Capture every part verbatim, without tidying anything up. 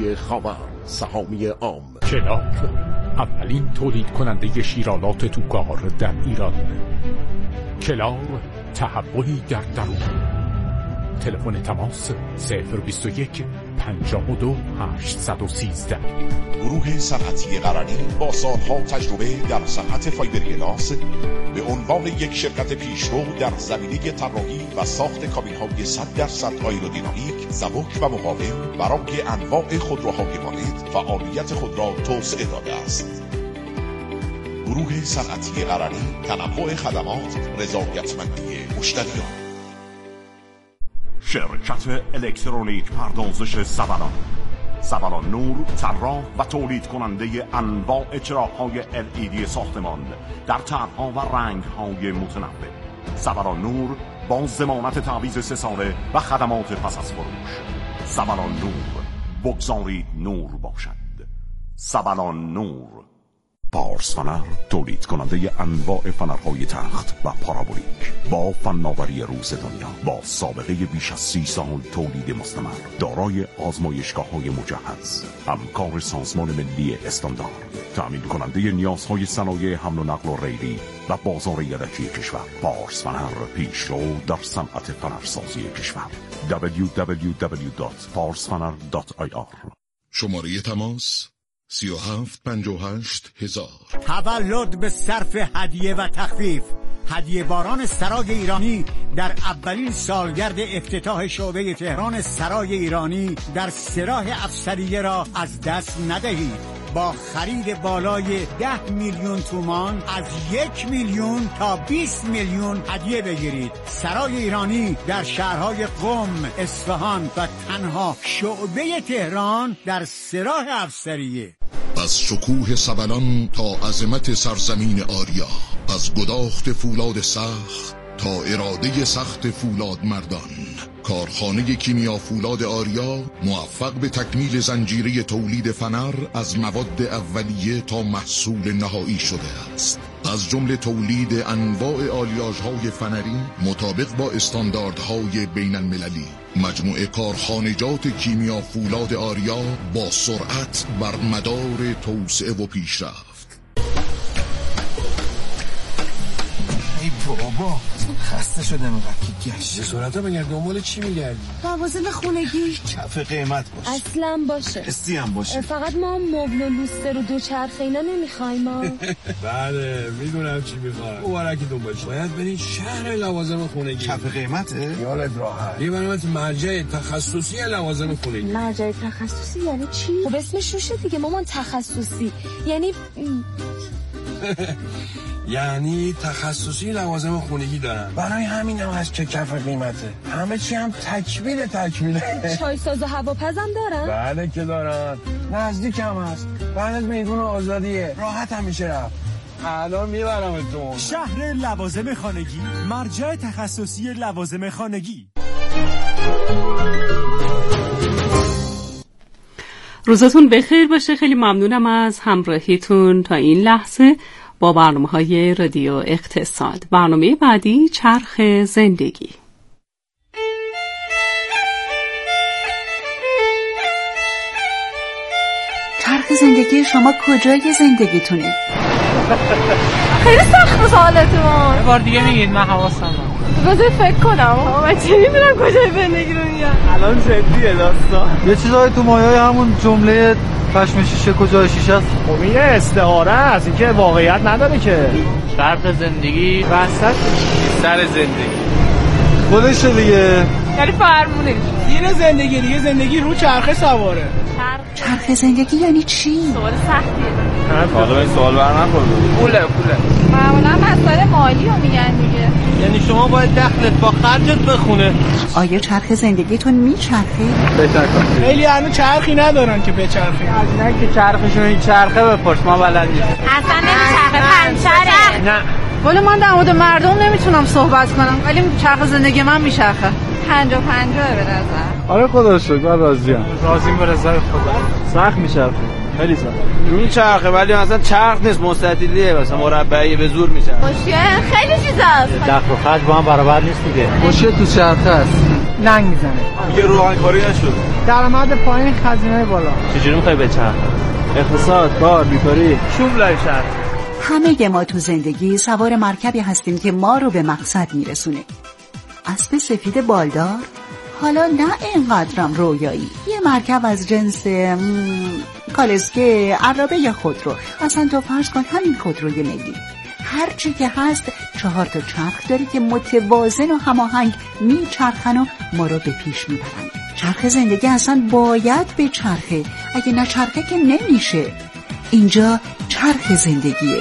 صنعتی خاور سهامی عام. کلاغ اولین تولید کننده شیرالات توکار در ایران. کلاغ تحولی در درون. تلفن تماس صفر بیست و یک پنجاه و دو هشتصد و سیزده. گروه صنعتی قرنی با سالها تجربه در صنعت فایبر گلاس به عنوان یک شرکت پیشرو در زمینه طراحی و ساخت کابین‌های صد درصد آیرودینامیک، سبک و مقاوم برای انواع خودروهای وارد فعالیت خود را توسعه داده است. گروه صنعتی قرنی، تنوع خدمات، رضایتمندی مشتریان. شرکت الکترونیک پردازش سبلان. سبلان نور طراح و تولید کننده انواع چراغ‌های ال ای دی ساختمان در طرح‌ها و رنگ‌های متنوع. سبلان نور با ضمانت تعویض سه ساله و خدمات پس از فروش. سبلان نور، بگذارید نور باشد. سبلان نور. پارس فنر، تولید کننده انواع فنرهای تخت و پارابولیک با فناوری روز دنیا، با سابقه بیش از سی سال تولید مستمر، دارای آزمایشگاه‌های مجهز، همکار سازمان ملی استاندارد، تأمین کننده نیازهای صنایع حمل و نقل و ریلی و بازار یدکی کشور. پارس فنر، پیشرو در صنعت فنرسازی کشور. دبلیو دبلیو دبلیو دات پارس فنر دات آی آر. شماره تماس سی و هفت پنجاه و هشت هزار. تولد به صرف هدیه و تخفیف. هدیه باران سرای ایرانی در اولین سالگرد افتتاح شعبه تهران سرای ایرانی در سراح افسریه را از دست ندهید. با خرید بالای ده میلیون تومان از یک میلیون تا بیست میلیون هدیه بگیرید. سرای ایرانی در شهرهای قم، اصفهان و تنها شعبه تهران در سراح افسریه. از شکوه سبلان تا عظمت سرزمین آریا، از گداخت فولاد سخت تا اراده سخت فولاد مردان، کارخانه کیمیا فولاد آریا موفق به تکمیل زنجیره تولید فنر از مواد اولیه تا محصول نهایی شده است. از جمله تولید انواع آلیاژهای فنری مطابق با استانداردهای بین المللی. مجموعه کارخانجات کیمیا فولاد آریا با سرعت بر مدار توسعه و پیشرفت. ای بابا خسته شدم اینقدر که گشت. سرعت مگر دنبال چی میگردی؟ لوازم خونگی. کف قیمت باشه. اصلا باشه. استی هم باشه. فقط ما مبل و لوستر و دوچرخه اینا نمیخوایم ما. بله میدونم چی میخوای. مبارکتون باشه. باید برید شهر لوازم خونگی. کف قیمته؟ یالت راحت. یه برنامه مرجع تخصصی لوازم خونگی. مرجع تخصصی یعنی چی؟ خب اسمش روشه دیگه مامان، تخصصی. یعنی یعنی تخصصی لوازم خونگی دارن. برای همین هم هست که کف قیمته. همه چی هم تکمیل تکمیله. چای ساز و هواپزم دارن؟ بله که دارن. نزدیک هم هست. بعد از میدون آزادیه. راحت هم میشه رفت. الان میبرمتون. شهر لوازم خانگی، مرجع تخصصی لوازم خانگی. روزتون بخیر باشه. خیلی ممنونم از همراهیتون تا این لحظه با برنامه‌های رادیو اقتصاد. برنامه بعدی چرخ زندگی. چرخ زندگی شما کجای زندگیتونه؟ خیلی سخت سوالتون. یه بار دیگه میگید، من حواسم هست. بذار فکر کنم. من چه می‌دونم کجای زندگی رو میگم. الان جدیه داستان. یه چیزایی تو مایه‌های همون جمله پشم شیشه کجای شیشه است. خب این استعاره است، این که واقعیت نداره که. چرخ زندگی وسط سر زندگی خودشه دیگه. یعنی فرمونه دین زندگی دیگه. زندگی رو چرخه سواره. چرخ زندگی یعنی چی؟ سوال سختیه. حالا این سوال برنخورد. پوله پوله. معمولا مسئله مالی رو میگن دیگه. یعنی شما باید دخلت با خرجت بخونه. آیا چرخ زندگیتون میچرخه؟ بچرخه. خیلی هنوز چرخی ندارن که بچرخه. از اینا که چرخشون این چرخه بپرس، ما بلد نیستیم. اصلا نمیچرخه، پنچره. نه. ولی من در مورد مردم نمیتونم صحبت کنم، ولی چرخ زندگی من میچرخه. پنجا پنجاه به نظر. آره خدا شکر، من راضیم. راضیم به رضای خدا. سخت میچرخه. خیلی سخت. میچرخه ولی مثلا چرخ نیست، مستطیلیه، مثلا مربعی به زور میچرخه. مشکل خیلی چیزاست. دخل و خرج با هم برابر نیست دیگه. مشکل تو چرخه است. لنگ میزنه. میگه روغن کاری نشد. درآمد پایین، خزینه بالا. چجوری میخوای بچرخه؟ اقتصاد، کار، بیکاری، شوم لای شهر. همه ما تو زندگی سوار مرکبی هستیم که ما رو به مقصد میرسونه. اسب سفید بالدار؟ حالا نه اینقدرم رویایی. یه مرکب از جنس کالسکه، عرابه یا خودرو. اصلا تو فرض کن همین خودروی ملی، هر چی که هست چهار تا چرخ داره که متوازن و هماهنگ میچرخن و ما رو به پیش میبرن. چرخ زندگی اصلا باید به چرخه، اگه نه چرخه که نمیشه. اینجا چرخ زندگیه.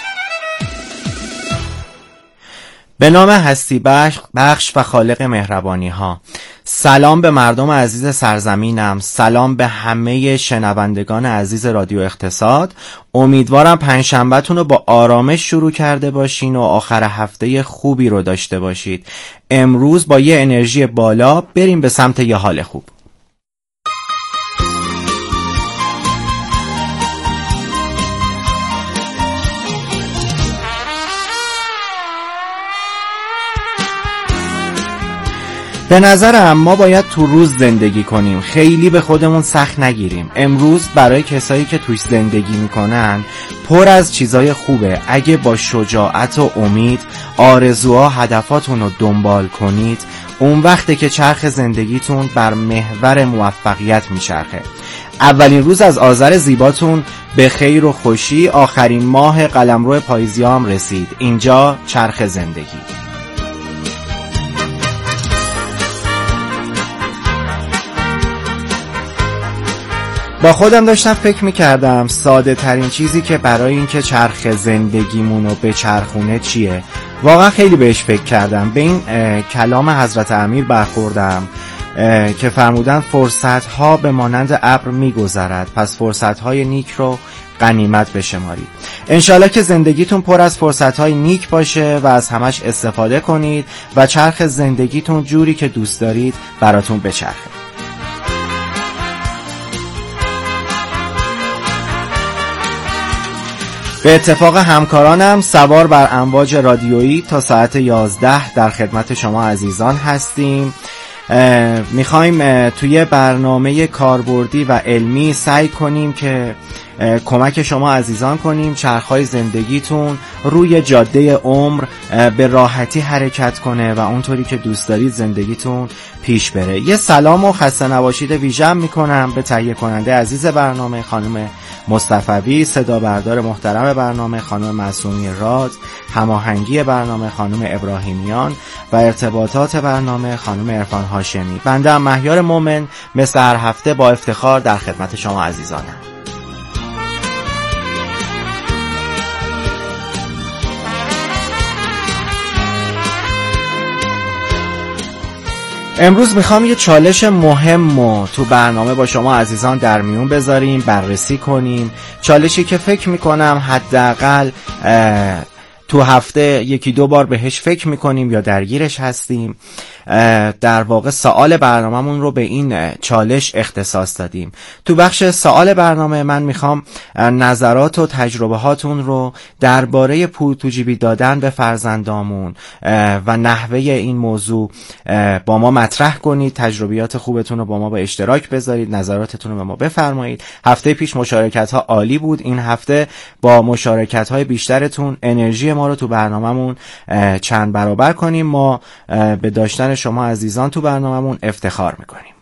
به نام هستی بخش, بخش و خالق مهربانی ها. سلام به مردم عزیز سرزمینم، سلام به همه شنوندگان عزیز رادیو اقتصاد. امیدوارم پنجشنبه‌تون رو با آرامش شروع کرده باشین و آخر هفته خوبی رو داشته باشید. امروز با یه انرژی بالا بریم به سمت یه حال خوب. به نظرم ما باید تو روز زندگی کنیم، خیلی به خودمون سخت نگیریم. امروز برای کسایی که توش زندگی میکنن پر از چیزای خوبه. اگه با شجاعت و امید آرزوها هدفاتون رو دنبال کنید، اون وقته که چرخ زندگیتون بر محور موفقیت میچرخه. اولین روز از آذر زیباتون به خیر و خوشی، آخرین ماه قلمرو پاییزی هم رسید. اینجا چرخ زندگی. با خودم داشتم فکر میکردم ساده ترین چیزی که برای اینکه چرخ زندگیمونو به چرخونه چیه. واقعا خیلی بهش فکر کردم. به این کلام حضرت امیر برخوردم که فرمودن فرصت ها به مانند ابر میگذرد، پس فرصت های نیک رو غنیمت بشمارید. انشالله که زندگیتون پر از فرصت های نیک باشه و از همش استفاده کنید و چرخ زندگیتون جوری که دوست دارید براتون بچرخه. به اتفاق همکارانم سوار بر امواج رادیویی تا ساعت یازده در خدمت شما عزیزان هستیم. میخوایم توی برنامه کاربردی و علمی سعی کنیم که کمک شما عزیزان کنیم چرخهای زندگیتون روی جاده عمر به راحتی حرکت کنه و اونطوری که دوست دارید زندگیتون پیش بره. یه سلام و خسته نباشید ویژه میکنم به تهیه کننده عزیز برنامه خانم مصطفوی، صدا بردار محترم برنامه خانم معصومی راد، هماهنگی برنامه خانم ابراهیمیان و ارتباطات برنامه خانم عرفان هاشمی. بنده مهیار مومن مثل هر هفته با افتخار در خدمت شما عزیزانم. امروز میخوام یه چالش مهم رو تو برنامه با شما عزیزان در میون بذاریم، بررسی کنیم. چالشی که فکر میکنم حداقل تو هفته یکی دو بار بهش فکر میکنیم یا درگیرش هستیم. در واقع سوال برنامه‌مون رو به این چالش اختصاص دادیم. تو بخش سوال برنامه من میخوام نظرات و تجربه هاتون رو درباره پول تو جیبی دادن به فرزندامون و نحوه این موضوع با ما مطرح کنید. تجربیات خوبتون رو با ما به اشتراک بذارید، نظراتتون رو به ما بفرمایید. هفته پیش مشارکت ها عالی بود. این هفته با مشارکت های بیشترتون انرژی ما رو تو برنامه‌مون چند برابر کنیم. ما به داشتن شما عزیزان تو برنامه‌مون افتخار میکنیم.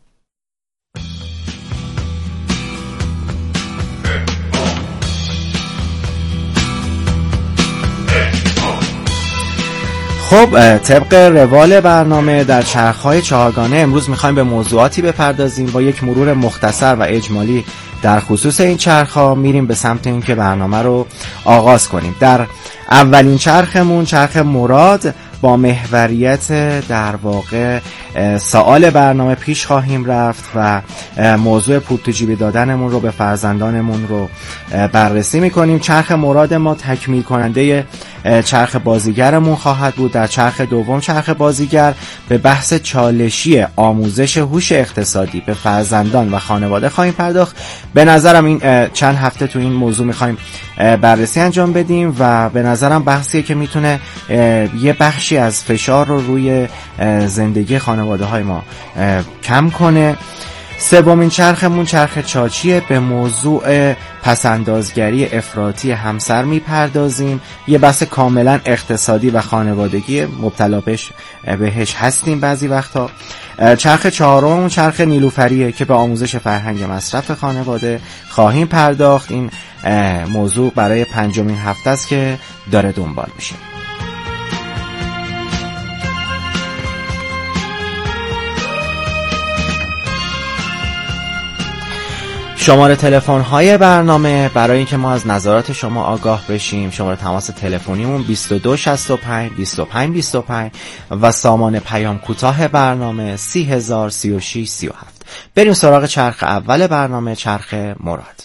خب طبق روال برنامه در چرخهای چهارگانه امروز میخوایم به موضوعاتی بپردازیم. با یک مرور مختصر و اجمالی در خصوص این چرخها میریم به سمت این که برنامه رو آغاز کنیم. در اولین چرخمون، چرخ مراد، با محوریت در واقع سوال برنامه پیش خواهیم رفت و موضوع پول تو جیبی دادنمون رو به فرزندانمون رو بررسی میکنیم. چرخ مراد ما تکمیل کننده چرخ بازیگرمون خواهد بود. در چرخ دوم چرخ بازیگر به بحث چالشی آموزش هوش اقتصادی به فرزندان و خانواده خواهیم پرداخت. به نظرم این چند هفته تو این موضوع میخوایم بررسی انجام بدیم و به نظرم بحثیه که میتونه یه بخشی از فشار رو روی زندگی خانواده های ما کم کنه. سومین چرخمون چرخ چاچیه. به موضوع پسندازگری افراطی همسر میپردازیم. یه بحث کاملا اقتصادی و خانوادگی، مبتلا بهش هستیم بعضی وقتا. چرخ چهارممون چرخ نیلوفریه که به آموزش فرهنگ مصرف خانواده خواهیم پرداخت. این موضوع برای پنجمین هفته است که داره دنبال میشه. شماره تلفن های برنامه برای اینکه ما از نظرات شما آگاه بشیم، شماره تماس تلفنیمون بیست و دو شصت و پنج بیست و پنج بیست و پنج و سامان پیام کوتاه برنامه سی هزار سی و شش سی و هفت. بریم سراغ چرخ اول برنامه، چرخ مراد.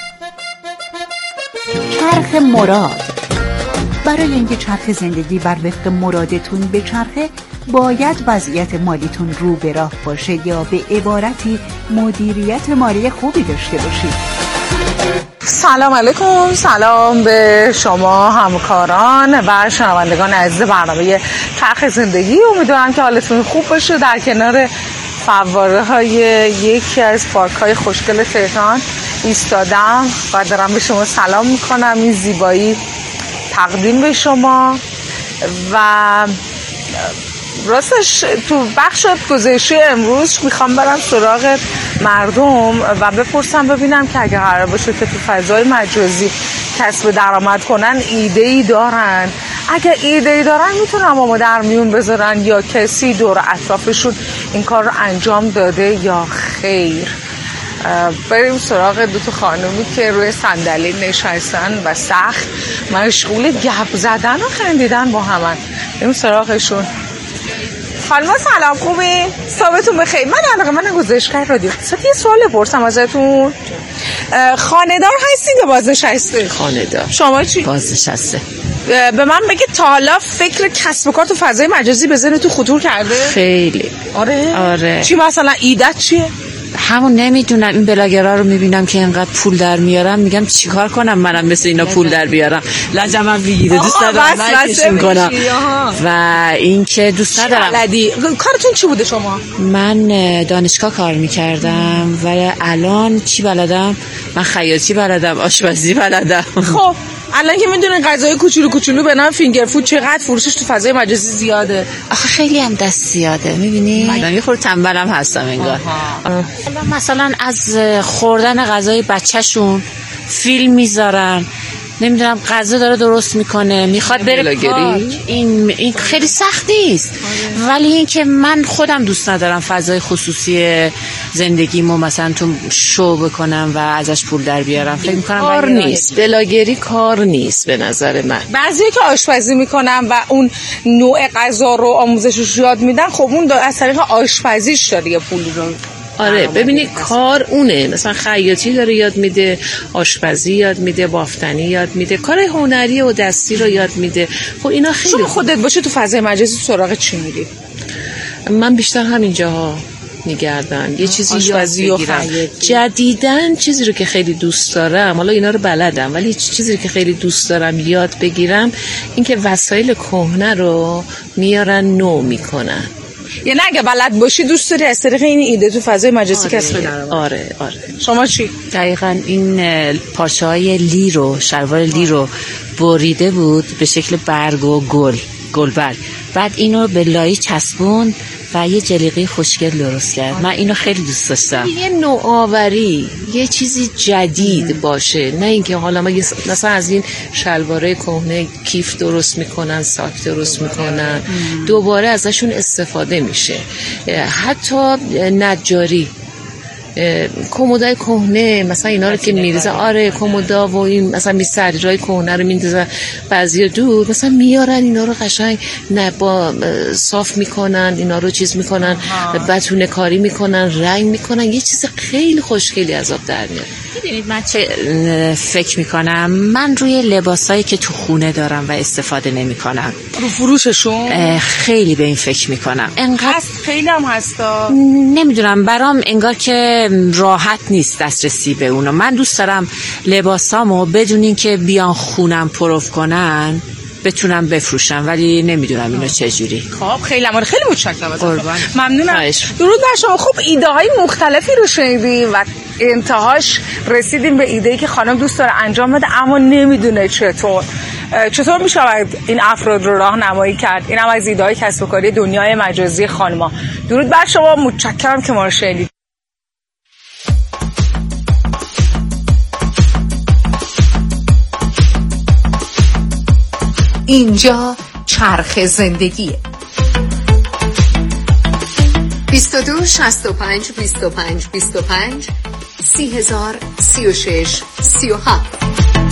چرخ مراد. برای اینکه چرخ زندگی بر وفق مرادتون به چرخه، باید وضعیت مالیتون رو به راه باشه یا به عبارتی مدیریت مالی خوبی داشته باشید. سلام علیکم، سلام به شما همکاران و شنوندگان عزیز برنامه چرخ زندگی. امیدوارم که حالتون خوب باشه. در کنار فواره های یکی از پارک های خوشگل تهران ایستادم و دارم به شما سلام میکنم. این زیبایی تقدیم به شما. و راستش تو بخش گزارشی امروز میخوام برم سراغ مردم و بپرسم ببینم که اگه قرار باشه که تو فضای مجازی کسب درآمد کنن ایده‌ای دارن، اگه ایده‌ای دارن میتونن ما در میون بذارن یا کسی دور اطرافشون این کار رو انجام داده یا خیر. بریم سراغ دو تا خانومی که روی صندلی نشستن و سخت مشغول گپ زدن و خندیدن با همن. بریم سراغشون. خانم سلام، خوبی؟ صحبتون بخیر. من علاقه من گزارشگر رادیو اقتصاد یه سوال بپرسم ازتون. خانه‌دار هستین یا بازنشسته؟ خانه‌دار. شما چی؟ بازنشسته. به من بگید تا حالا فکر کسب و کار تو فضای مجازی به ذهن تو خطور کرده؟ خیلی. آره؟ آره. چی مثلا ایدت چیه؟ همون نمیدونم، این بلاگرها رو میبینم که اینقدر پول در میارم، میگم چیکار کنم منم مثل اینا پول در بیارم. لجمم بگیره، دوست ندارم لجشون کنم و این که دوست ندارم. کارتون چی بوده شما؟ من دانشگاه کار میکردم و الان چی بلدم؟ من خیاطی بلدم، آشپزی بلدم. خب الان که میدونین غذای کوچولو کوچولو به نام فینگر فود چقدر فروشش تو فضای مجازی زیاده. آخه خیلی هم دست زیاده، میبینی؟ من یه خورده تنبلم هستم انگار. مثلا از خوردن غذای بچه‌شون فیلم میذارن، نمیدونم غذا داره درست میکنه، میخواد بره پارک. این این خیلی سخت نیست، ولی این که من خودم دوست ندارم فضای خصوصی زندگیمو مثلا تو شو بکنم و ازش پول در بیارم. فکر میکنم کار نیست، بلاگری کار نیست به نظر من. بعضی که آشپزی میکنن و اون نوع غذا رو آموزشش یاد میدن، خب اون از طریق آشپزیش داره یه پولی رو. آره ببینید کار اونه، مثلا خیاطی داره یاد میده، آشپزی یاد میده، بافتنی یاد میده، کار هنری و دستی رو یاد میده. خب اینا خیلی. شما خودت باشه تو فضای مجازی سراغ چی میری؟ من بیشتر همینجاها میگردم، یه چیزی یاد بگیرم. جدیدن چیزی رو که خیلی دوست دارم، حالا اینا رو بلدم، ولی چیزی رو که خیلی دوست دارم یاد بگیرم این که وسایل کهنه رو میارن نو میکنن. یعنی اگه بلد باشی دوست داری از طریق این ایده تو فضای مجازی کسب درآمد. آره آره. شما چی؟ دقیقاً این پارچه‌های لی رو، شلوار لی رو بریده بود به شکل برگ و گل، گلبرگ. بعد اینو به لای چسبون و یه جلیقه خوشگل درست کرد. من اینو خیلی دوست داشتم. یه نوآوری، یه چیزی جدید باشه، نه اینکه حالا ما مثلا از این شلواره کهنه کیف درست میکنن، ساک درست میکنن، دوباره ازشون استفاده میشه. حتی نجاری کمدای کهنه مثلا اینا رو که میریزن، آره کمدا و این مثلا می سریرای کهنه رو میندازن بعضیا دور، مثلا میارن اینا رو قشنگ نه با صاف میکنن، اینا رو چیز میکنن، بتونه کاری میکنن، رنگ میکنن، یه چیز خیلی خوشگلی از آب در میاد. ببینید من چه فکر میکنم، من روی لباسایی که تو خونه دارم و استفاده نمیکنم رو فروششون خیلی به این فکر میکنم. انقدر خیلی هم هستا، نمیدونم برام انگار که راحت نیست دسترسی به اونو. من دوست دارم لباسامو بدون این که بیان خونم پروف کنن بتونم بفروشم، ولی نمیدونم اینو چجوری. خب خیلی ممنون، خیلی متشکرم ازت. ممنونم. درود بر شما. خب ایده های مختلفی رو شنیدیم و انتهاش رسیدیم به ایده‌ای که خانم دوست داره انجام بده اما نمیدونه چطور. چطور می شود این افراد رو راهنمایی کرد؟ این هم از ایده های کسب و کاری دنیای مجازی خانم‌ها. درود بر شما، متشکرم که ما رو شنیدید. اینجا چرخ زندگیه. بیست و دو شصت و پنج بیست و پنج بیست و پنج سی هزار سی و شش سی و هفت.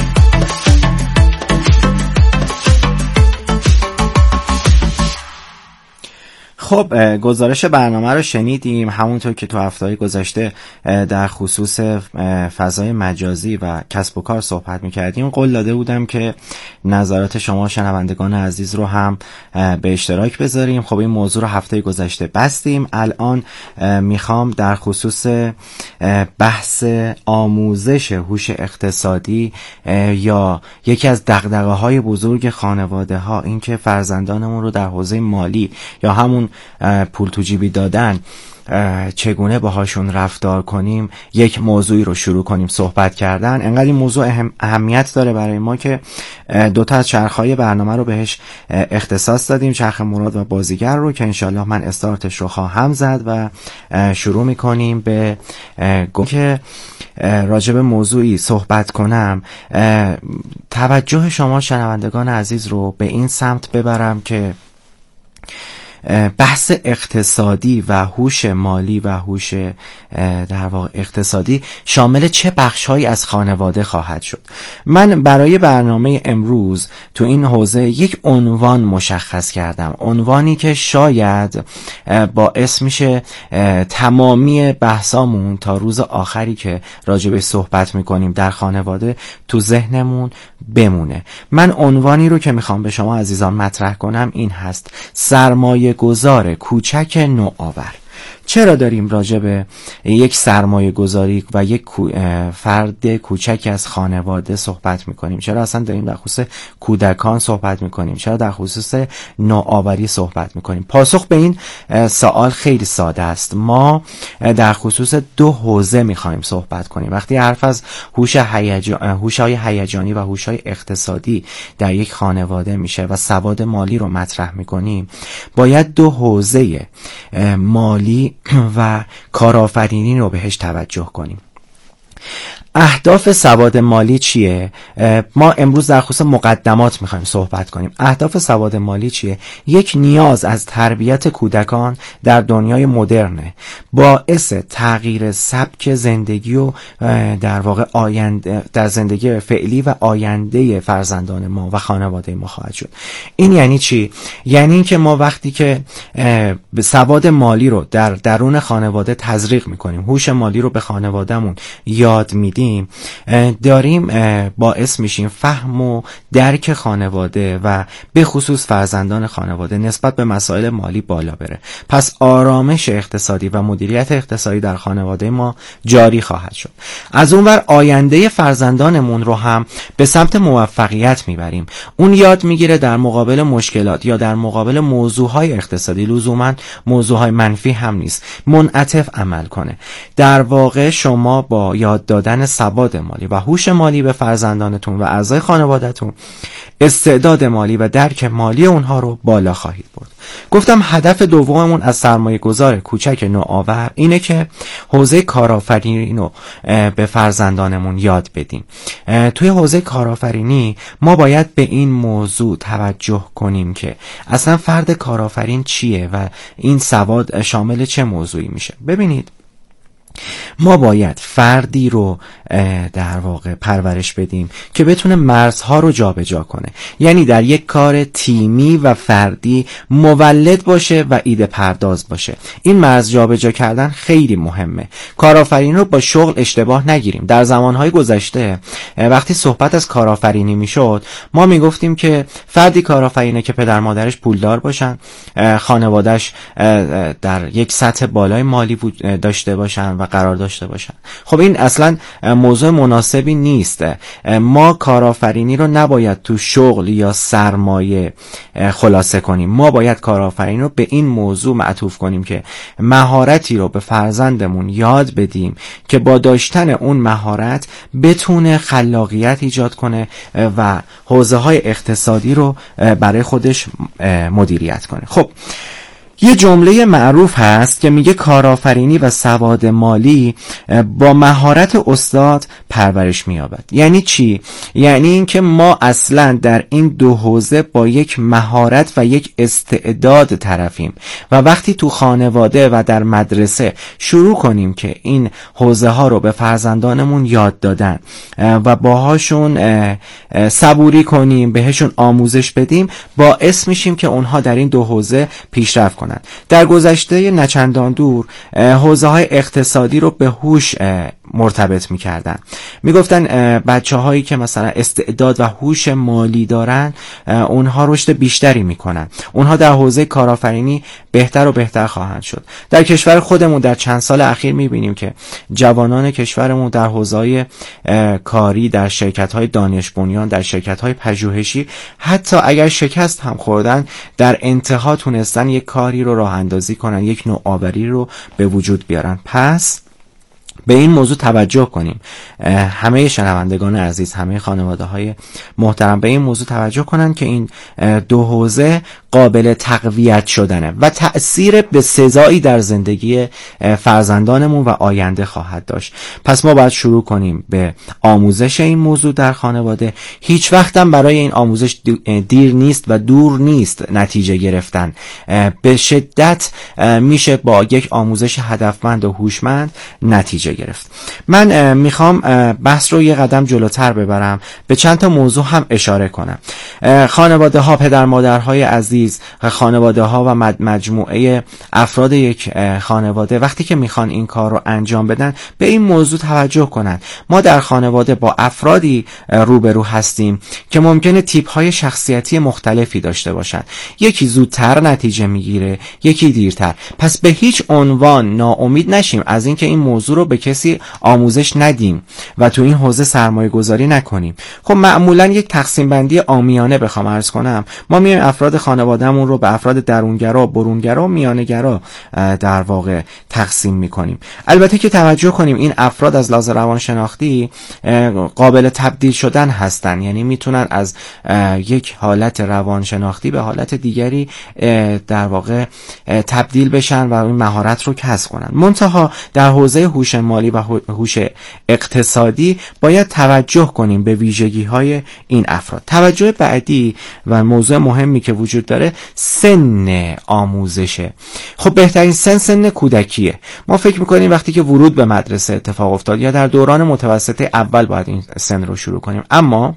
خب گزارش برنامه رو شنیدیم. همونطور که تو هفته‌های گذشته در خصوص فضای مجازی و کسب و کار صحبت می‌کردیم، قول داده بودم که نظرات شما شنوندگان عزیز رو هم به اشتراک بذاریم. خب این موضوع رو هفته گذشته بستیم. الان میخوام در خصوص بحث آموزش هوش اقتصادی یا یکی از دغدغه‌های بزرگ خانواده‌ها، این که فرزندانمون رو در حوزه مالی یا همون پول تو جیبی دادن چگونه باهاشون رفتار کنیم، یک موضوعی رو شروع کنیم صحبت کردن. انقدر این موضوع اهم اهمیت داره برای ما که دو تا از چرخهای برنامه رو بهش اختصاص دادیم، چرخ مراد و بازیگر رو، که انشالله من استارتش رو خواهم زد و شروع میکنیم به که راجع به موضوعی صحبت کنم. توجه شما شنوندگان عزیز رو به این سمت ببرم که بحث اقتصادی و هوش مالی و هوش در واقع اقتصادی شامل چه بخش‌هایی از خانواده خواهد شد. من برای برنامه امروز تو این حوزه یک عنوان مشخص کردم، عنوانی که شاید باعث میشه تمامی بحثامون تا روز آخری که راجع صحبت میکنیم در خانواده تو ذهنمون بمونه. من عنوانی رو که میخوام به شما عزیزان مطرح کنم این هست: سرمایه گذار کوچک نوآور. چرا داریم راجع به یک سرمایه گذاری و یک فرد کوچک از خانواده صحبت میکنیم؟ چرا اصلا داریم در خصوص کودکان صحبت میکنیم؟ چرا در خصوص نوآوری صحبت میکنیم؟ پاسخ به این سوال خیلی ساده است. ما در خصوص دو حوزه میخوایم صحبت کنیم. وقتی حرف از هوش هیجان، هوش‌های هیجانی و هوش‌های اقتصادی در یک خانواده میشه و سواد مالی رو مطرح میکنیم، باید دو حوزه مالی و کارآفرینی رو بهش توجه کنیم. اهداف سواد مالی چیه؟ ما امروز در خصوص مقدمات میخوایم صحبت کنیم. اهداف سواد مالی چیه؟ یک نیاز از تربیت کودکان در دنیای مدرنه، باعث تغییر سبک زندگی و در واقع آینده در زندگی فعلی و آینده فرزندان ما و خانواده ما خواهد شد. این یعنی چی؟ یعنی این که ما وقتی که سواد مالی رو در درون خانواده تزریق میکنیم، هوش مالی رو به خانوادهمون یاد میدیم، داریم باعث میشیم فهم و درک خانواده و به خصوص فرزندان خانواده نسبت به مسائل مالی بالا بره. پس آرامش اقتصادی و مدیریت اقتصادی در خانواده ما جاری خواهد شد. از اونور آینده فرزندانمون رو هم به سمت موفقیت میبریم. اون یاد میگیره در مقابل مشکلات یا در مقابل موضوعهای اقتصادی، لزوما موضوعهای منفی هم نیست، منعطف عمل کنه. در واقع شما با یاد دادن سواد مالی و هوش مالی به فرزندانتون و اعضای خانوادهتون استعداد مالی و درک مالی اونها رو بالا خواهید برد. گفتم هدف دوممون از سرمایه گذار کوچک نوآور اینه که حوزه کارآفرینی رو به فرزندانمون یاد بدیم. توی حوزه کارآفرینی ما باید به این موضوع توجه کنیم که اصلا فرد کارآفرین چیه و این سواد شامل چه موضوعی میشه. ببینید، ما باید فردی رو در واقع پرورش بدیم که بتونه مرزها رو جابجا کنه، یعنی در یک کار تیمی و فردی مولد باشه و ایده پرداز باشه. این مرز جابجا کردن خیلی مهمه. کارآفرینی رو با شغل اشتباه نگیریم. در زمانهای گذشته وقتی صحبت از کارآفرینی میشد ما میگفتیم که فردی کارآفرینه که پدر مادرش پولدار باشن، خانواده‌اش در یک سطح بالای مالی داشته باشن و قرار داشته باشن. خب این اصلا موضوع مناسبی نیست. ما کارآفرینی رو نباید تو شغل یا سرمایه خلاصه کنیم. ما باید کارآفرینی رو به این موضوع معطوف کنیم که مهارتی رو به فرزندمون یاد بدیم که با داشتن اون مهارت بتونه خلاقیت ایجاد کنه و حوزه‌های اقتصادی رو برای خودش مدیریت کنه. خب یه جمله معروف هست که میگه کارآفرینی و سواد مالی با مهارت استاد پرورش می‌یابد. یعنی چی؟ یعنی اینکه ما اصلا در این دو حوزه با یک مهارت و یک استعداد طرفیم و وقتی تو خانواده و در مدرسه شروع کنیم که این حوزه ها رو به فرزندانمون یاد دادن و باهاشون صبوری کنیم، بهشون آموزش بدیم، باعث میشیم که اونها در این دو حوزه پیشرفت کنن. در گذشته نچندان دور حوزه های اقتصادی رو به هوش مرتبط میکردن. میگفتن بچه هایی که مثلا استعداد و هوش مالی دارن اونها رشد بیشتری میکنن، اونها در حوزه کارآفرینی بهتر و بهتر خواهند شد. در کشور خودمون در چند سال اخیر میبینیم که جوانان کشورمون در حوزه کاری، در شرکت های دانش بنیان، در شرکت های پژوهشی، حتی اگر شکست هم خوردن در انتها تونستن یک کاری رو راه اندازی کنن، یک نوآوری رو به وجود بیارن. پس به این موضوع توجه کنیم. همه شنوندگان عزیز، همه خانواده های محترم به این موضوع توجه کنن که این دو حوزه قابل تقویت شدنه و تأثیر به سزایی در زندگی فرزندانمون و آینده خواهد داشت. پس ما باید شروع کنیم به آموزش این موضوع در خانواده. هیچ وقت هم برای این آموزش دیر نیست و دور نیست نتیجه گرفتن. به شدت میشه با یک آموزش هدفمند و هوشمند نتیجه گرفت. من میخوام بحث رو یه قدم جلوتر ببرم، به چند تا موضوع هم اشاره کنم. خانواده ها، پدر مادرهای عزیز، خانواده ها و مجموعه افراد یک خانواده وقتی که میخوان این کار رو انجام بدن به این موضوع توجه کنن. ما در خانواده با افرادی روبرو هستیم که ممکنه تیپ های شخصیتی مختلفی داشته باشن. یکی زودتر نتیجه میگیره، یکی دیرتر. پس به هیچ عنوان ناامید نشیم از اینکه این موضوع رو به کسی آموزش ندیم و تو این حوزه سرمایه گذاری نکنیم. خب معمولا یک تقسیم بندی عامیانه بخوام عرض کنم، ما میایم افراد خانوادهمون رو به افراد درونگرا، برونگرا و میانه‌گرا در واقع تقسیم میکنیم. البته که توجه کنیم این افراد از لحاظ روانشناختی قابل تبدیل شدن هستن، یعنی میتونن از یک حالت روانشناختی به حالت دیگری در واقع تبدیل بشن و این مهارت رو کسب کنن. منتها در حوزه هوش مالی و هوش اقتصادی باید توجه کنیم به ویژگی‌های این افراد. توجه بعدی و موضوع مهمی که وجود داره سن آموزشه. خب بهترین سن سن کودکیه. ما فکر می‌کنیم وقتی که ورود به مدرسه اتفاق افتاد یا در دوران متوسطه اول باید این سن رو شروع کنیم، اما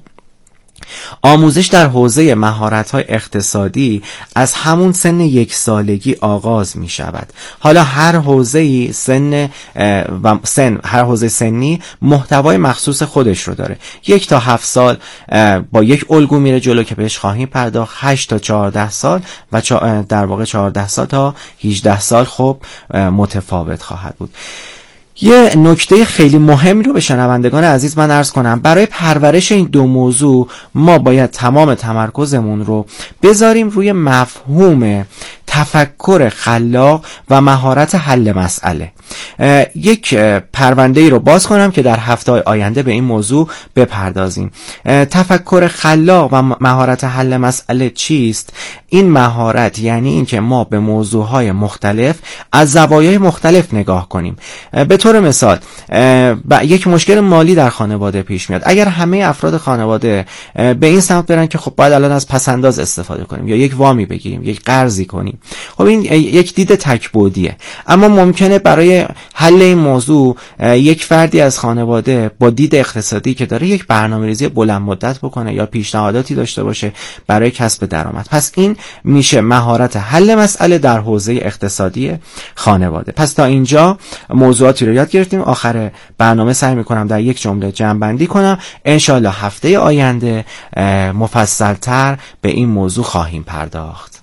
آموزش در حوزه مهارت‌های اقتصادی از همون سن یک سالگی آغاز می شود. حالا هر حوزه‌ای سن و سن هر حوزه سنی محتوای مخصوص خودش رو داره. یک تا هفت سال با یک الگو میره جلو که بهش خواهیم پرداخت. هشت تا چهارده سال و در واقع چهارده سال تا هجده سال خب متفاوت خواهد بود. یه نکته خیلی مهمی رو به شنوندگان عزیز من عرض کنم. برای پرورش این دو موضوع ما باید تمام تمرکزمون رو بذاریم روی مفهوم تفکر خلاق و مهارت حل مسئله. یک پرونده ای رو باز کنم که در هفته آینده به این موضوع بپردازیم. تفکر خلاق و مهارت حل مسئله چیست؟ این مهارت یعنی این که ما به موضوعهای مختلف از زوایای مختلف نگاه کنیم. به طور مثال یک مشکل مالی در خانواده پیش میاد. اگر همه افراد خانواده به این سمت برن که خب باید الان از پسنداز استفاده کنیم یا یک وامی بگیریم، یک قرضی کنیم خب این یک دید تک‌بعدیه، اما ممکنه برای حل این موضوع یک فردی از خانواده با دید اقتصادی که داره یک برنامه‌ریزی بلند مدت بکنه یا پیشنهاداتی داشته باشه برای کسب درآمد. پس این میشه مهارت حل مسئله در حوزه اقتصادی خانواده. پس تا اینجا موضوعاتی رو یاد گرفتیم. آخر برنامه سعی میکنم در یک جمله جمع‌بندی کنم. انشالله هفته آینده مفصل‌تر به این موضوع خواهیم پرداخت.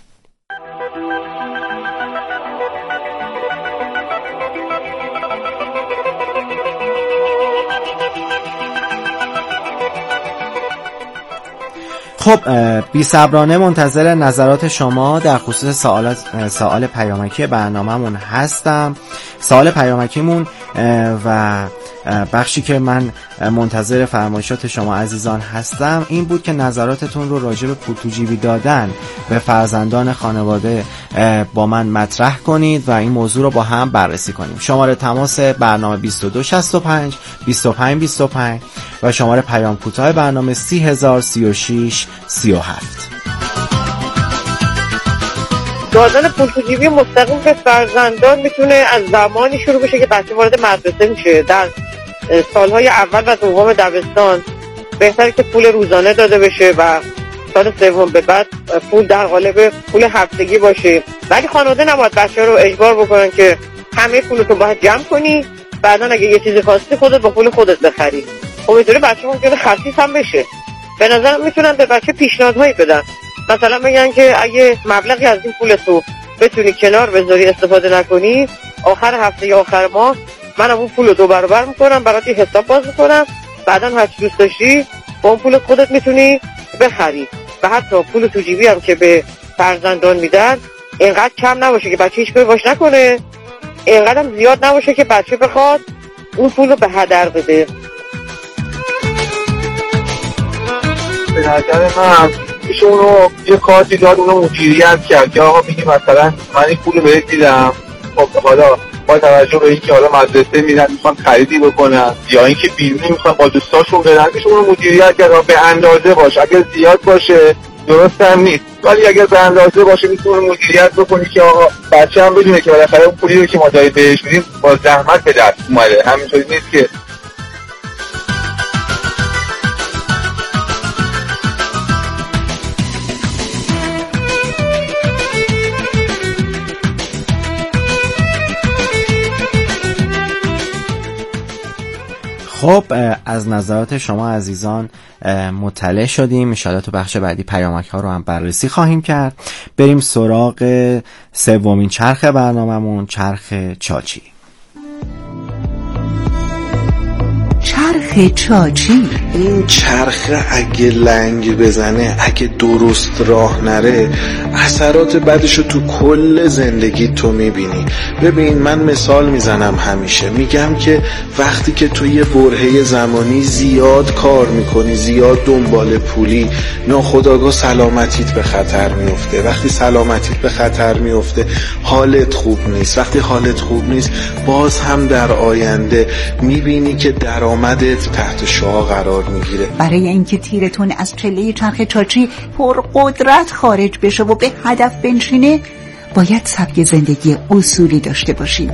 خب بی‌صبرانه منتظر نظرات شما در خصوص سوالات سوال پیامکی برنامه‌مون هستم. سوال پیامکیمون و بخشی که من منتظر فرمایشات شما عزیزان هستم این بود که نظراتتون رو راجع به پول تو جیبی دادن به فرزندان خانواده با من مطرح کنید و این موضوع رو با هم بررسی کنیم. شماره تماس برنامه بیست و دو شصت و پنج بیست و پنج بیست و پنج و شماره پیام کوتاه برنامه سی هزار سی و شش سی و هفت. دادن پول تو جیبی مستقیم به فرزندان میتونه از زمانی شروع بشه که بچه وارد مدرسه میشه. در سالهای اول و دوم دبستان بهتره که پول روزانه داده بشه و سال سوم به بعد پول در قالب پول هفتگی باشه. ولی خانواده نباید بچه رو اجبار بکنن که همه پولتو باید جمع کنی، بعدا اگه یه چیزی خواستی خودت با پول خودت بخری. خب اینطوری بچه ممکنه خسیس هم بشه. به نظرم میتونن به بچه پیشنهادهایی بدن، مثلا بگن که اگه مبلغی از این پول تو بتونی کنار بذاری استفاده نکنی، آخر هفته یا آخر ماه من اون پول رو دو برابر میکنم برات یه حساب باز میکنم، بعدا هر چی دوست داشتی با اون پول خودت میتونی بخری. و حتی پول تو جیبی هم که به فرزندان میدن اینقدر کم نباشه که بچه هیچ کاری باش نکنه، اینقدر هم زیاد نباشه که بچه بخواد اون پول رو به هدر بده. به نظر من میشه اونو یه کارتی داد اونو مدیریت کرد که آقا میگی مثلا من این پول رو بهت دیدم، خب حالا با توجه به اینکه حالا مدرسه میرن میخوان خریدی بکنن یا اینکه بیرونی میخوان با دوستاشون برن، میشه اونو مدیریت کرد به اندازه باشه. اگر زیاد باشه درست هم نیست، ولی اگر به اندازه باشه میتونه مدیریت بکنی که آقا بچه هم بدونه که بالاخره اون پولی رو که ما داریم بهش میدیم با زحمت به دست اومده، همینطوری نیست که خب از نظرات شما عزیزان مطلع شدیم. انشاءالله تو بخش بعدی پیامک ها رو هم بررسی خواهیم کرد. بریم سراغ سومین چرخ برنامه‌مون، چرخ چاچی. چرخ چاچی. این چرخ اگه لنگ بزنه، اگه درست راه نره، اثرات بعدشو تو کل زندگی تو میبینی. ببین من مثال میزنم همیشه، میگم که وقتی که تو یه برهه زمانی زیاد کار میکنی، زیاد دنبال پولی، ناخودآگاه سلامتیت به خطر میفته. وقتی سلامتیت به خطر میفته حالت خوب نیست. وقتی حالت خوب نیست باز هم در آینده میبینی که درآمدت تحت شعاع قرار میگیره. برای اینکه تیرتون از چله چرخ چاچی پر قدرت خارج بشه و به هدف بنشینه باید سبک زندگی اصولی داشته باشید.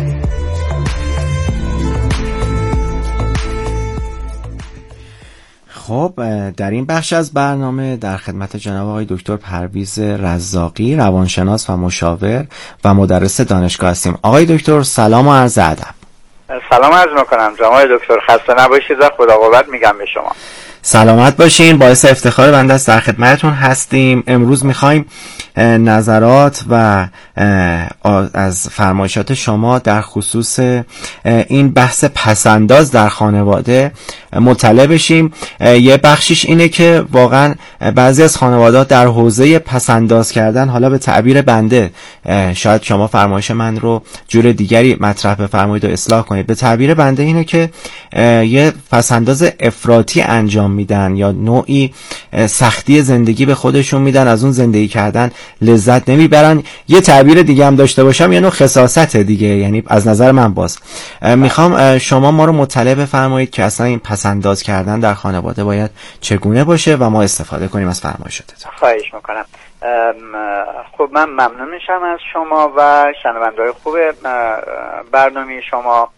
خب در این بخش از برنامه در خدمت جناب آقای دکتر پرویز رزاقی، روانشناس و مشاور و مدرس دانشگاه هستیم. آقای دکتر سلام و عرض ادب. سلام عرض میکنم جناب دکتر، خسته نباشید و خدا قوت میگم به شما. سلامت باشین، باعث افتخار بنده است در خدمتتون هستیم. امروز میخوایم نظرات و از فرمایشات شما در خصوص این بحث پسنداز در خانواده مطلع بشیم. یه بخشیش اینه که واقعا بعضی از خانواده در حوزه پسنداز کردن، حالا به تعبیر بنده، شاید شما فرمایش من رو جور دیگری مطرح بفرمایید و اصلاح کنید، به تعبیر بنده اینه که یه پسنداز افراطی انجام انجام میدن یا نوعی سختی زندگی به خودشون میدن، از اون زندگی کردن لذت نمیبرن. یه تعبیر دیگه هم داشته باشم یه نوع خساسته دیگه، یعنی از نظر من باز میخوام شما ما رو مطلع بفرمایید که اصلا این پسنداز کردن در خانواده باید چگونه باشه و ما استفاده کنیم از فرمایشاتتون. خواهش میکنم. خب من ممنون میشم از شما و شنونده‌های خوب برنامه شما.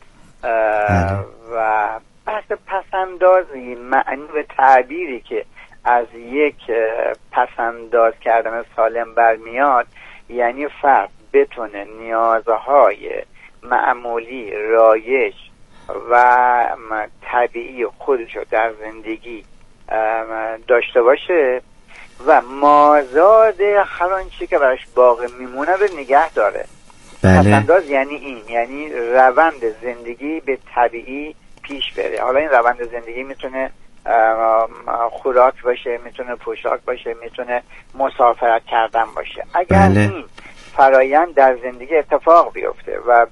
و بحث پسندازی معنی به تعبیری که از یک پسنداز کردن سالم برمیاد، یعنی فرد بتونه نیازهای معمولی رایج و طبیعی خودش رو در زندگی داشته باشه و مازاد هر آنچه که براش باقی میمونه به نگه داره. بله. پسنداز یعنی این، یعنی روند زندگی به طبیعی پیش بره. حالا این روند زندگی میتونه خوراک باشه، میتونه پوشاک باشه، میتونه مسافرت کردن باشه. اگر بله. این فرایند در زندگی اتفاق بیفته و